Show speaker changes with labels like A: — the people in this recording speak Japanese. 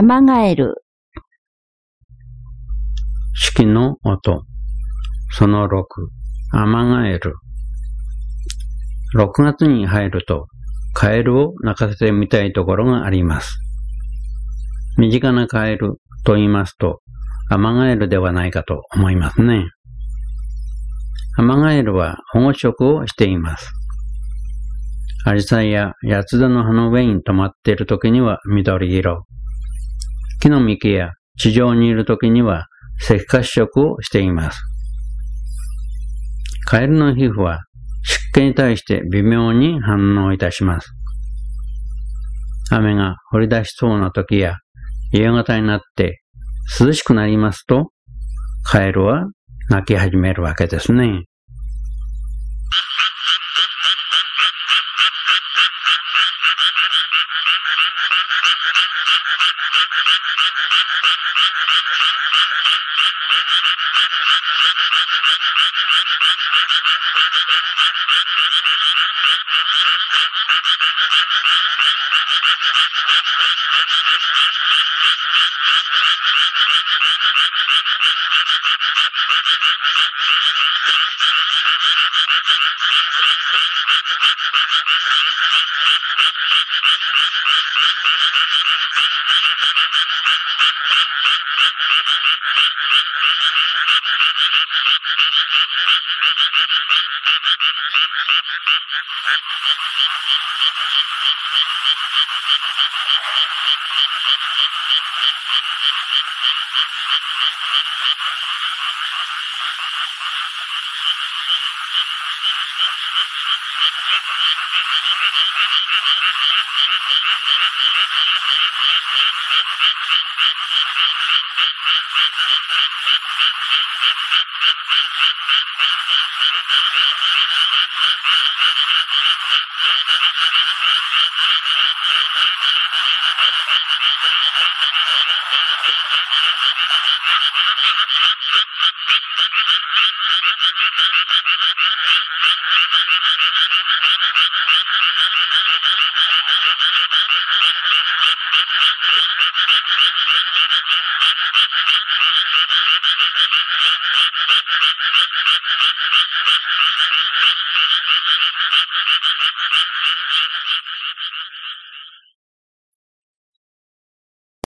A: アマガエル。
B: 式の音。その6、アマガエル。6月に入ると、カエルを鳴かせてみたいところがあります。身近なカエルと言いますと、アマガエルではないかと思いますね。アマガエルは保護色をしています。アジサイやヤツダの葉の上に止まっているときには緑色。木の幹や地上にいるときには赤褐色をしています。カエルの皮膚は湿気に対して微妙に反応いたします。雨が降り出しそうなときや夕方になって涼しくなりますと、カエルは鳴き始めるわけですね。